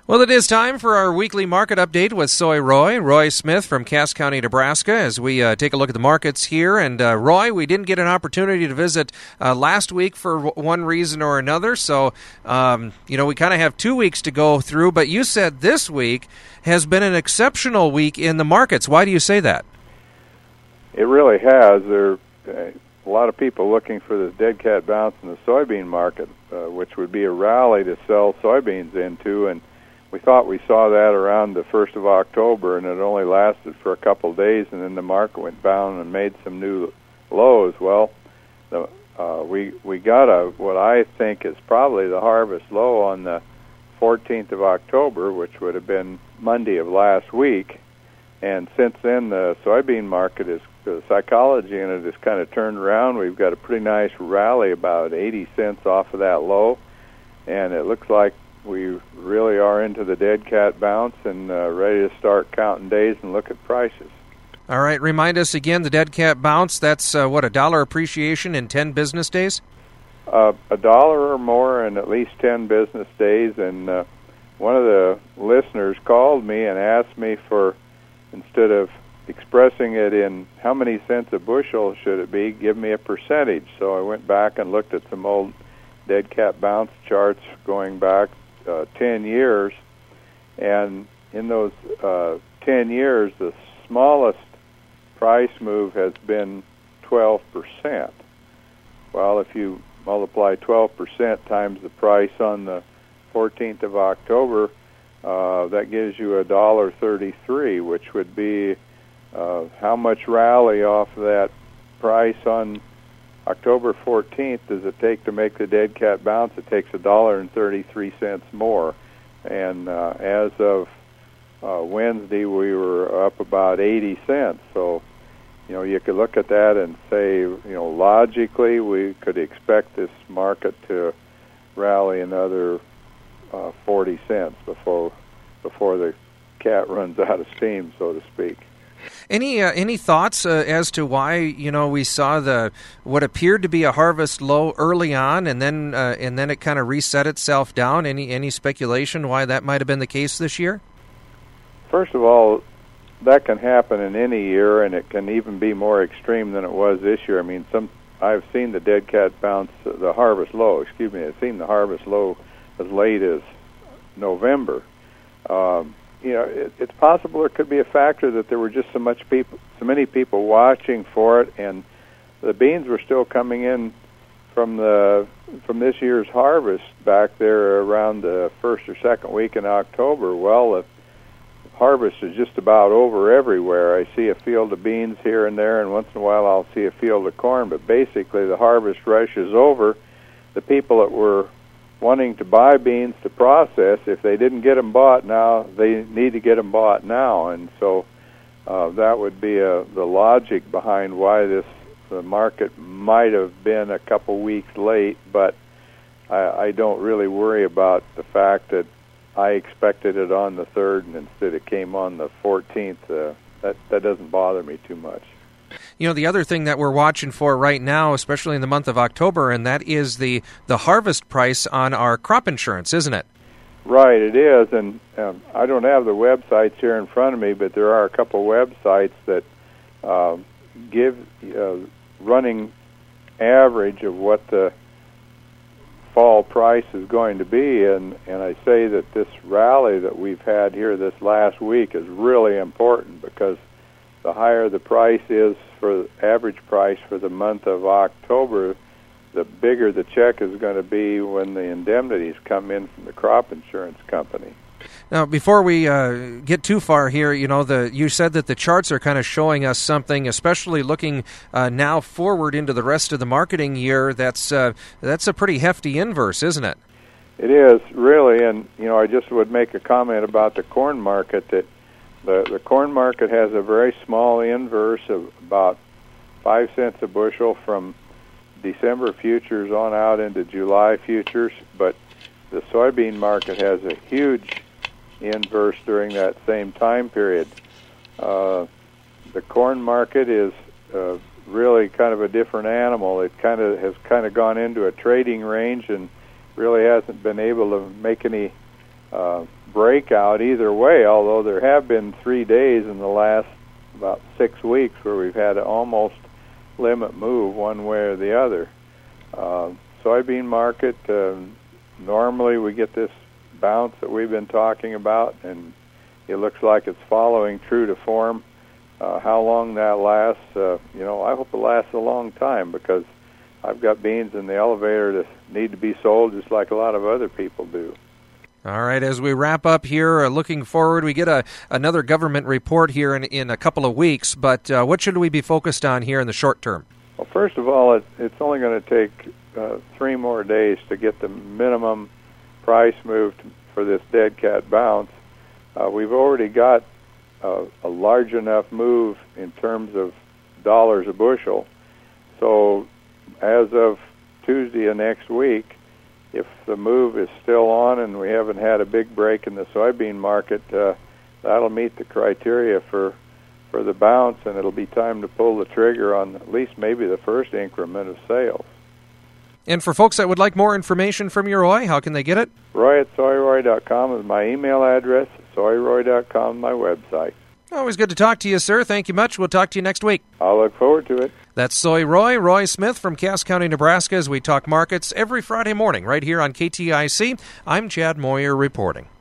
Well, it is time for our weekly market update with Soy Roy Smith from Cass County, Nebraska, as we take a look at the markets here. And Roy, we didn't get an opportunity to visit last week for one reason or another, so we kind of have 2 weeks to go through. But you said this week has been an exceptional week in the markets. Why do you say that? It really has. There are a lot of people looking for this dead cat bounce in the soybean market, which would be a rally to sell soybeans into, and we thought we saw that around the 1st of October, and it only lasted for a couple of days, and then the market went down and made some new lows. Well, we got what I think is probably the harvest low on the 14th of October, which would have been Monday of last week. And since then, the soybean market the psychology in it has kind of turned around. We've got a pretty nice rally, about 80 cents off of that low, and it looks like we really are into the dead cat bounce and ready to start counting days and look at prices. All right, remind us again, the dead cat bounce, that's $1 appreciation in 10 business days? $1 or more in at least 10 business days. And one of the listeners called me and asked me for, instead of expressing it in how many cents a bushel should it be, give me a percentage. So I went back and looked at some old dead cat bounce charts going back 10 years, and in those 10 years, the smallest price move has been 12%. Well, if you multiply 12% times the price on the 14th of October, that gives you $1.33, which would be how much rally off of that price on October 14th does it take to make the dead cat bounce? It takes $1.33 more. And as of Wednesday, we were up about 80 cents. So, you could look at that and say, logically, we could expect this market to rally another 40 cents before the cat runs out of steam, so to speak. Any thoughts as to why we saw what appeared to be a harvest low early on, and then it kind of reset itself down? Any speculation why that might have been the case this year? First of all, that can happen in any year, and it can even be more extreme than it was this year. I mean, I've seen the dead cat bounce, the harvest low. Excuse me, I've seen the harvest low as late as November. It's possible there could be a factor that there were just so many people watching for it, and the beans were still coming in from this year's harvest back there around the first or second week in October. Well, the harvest is just about over everywhere. I see a field of beans here and there, and once in a while I'll see a field of corn, but basically the harvest rush is over. The people that were wanting to buy beans to process, if they didn't get them bought now, they need to get them bought now. And so that would be the logic behind why the market might have been a couple weeks late, but I don't really worry about the fact that I expected it on the 3rd and instead it came on the 14th. That doesn't bother me too much. The other thing that we're watching for right now, especially in the month of October, and that is the harvest price on our crop insurance, isn't it? Right, it is. And I don't have the websites here in front of me, but there are a couple websites that give running average of what the fall price is going to be. And I say that this rally that we've had here this last week is really important, because the higher the price is for average price for the month of October, the bigger the check is going to be when the indemnities come in from the crop insurance company. Now, before we get too far here, you said that the charts are kind of showing us something, especially looking now forward into the rest of the marketing year. That's a pretty hefty inverse, isn't it? It is, really. And, I just would make a comment about the corn market, that the corn market has a very small inverse of about 5 cents a bushel from December futures on out into July futures, but the soybean market has a huge inverse during that same time period. The corn market is really kind of a different animal. It has gone into a trading range and really hasn't been able to make any breakout either way, although there have been 3 days in the last about 6 weeks where we've had an almost limit move one way or the other. Soybean market, normally we get this bounce that we've been talking about, and it looks like it's following true to form. How long that lasts, I hope it lasts a long time, because I've got beans in the elevator that need to be sold just like a lot of other people do. All right, as we wrap up here, looking forward, we get another government report here in a couple of weeks, but what should we be focused on here in the short term? Well, first of all, it's only going to take 3 more days to get the minimum price moved for this dead cat bounce. We've already got a large enough move in terms of dollars a bushel. So as of Tuesday of next week, if the move is still on and we haven't had a big break in the soybean market, that'll meet the criteria for the bounce, and it'll be time to pull the trigger on at least maybe the first increment of sales. And for folks that would like more information from you, Roy, how can they get it? Roy@soyroy.com is my email address. soyroy.com is my website. Always good to talk to you, sir. Thank you much. We'll talk to you next week. I'll look forward to it. That's Soy Roy Smith from Cass County, Nebraska, as we talk markets every Friday morning right here on KTIC. I'm Chad Moyer reporting.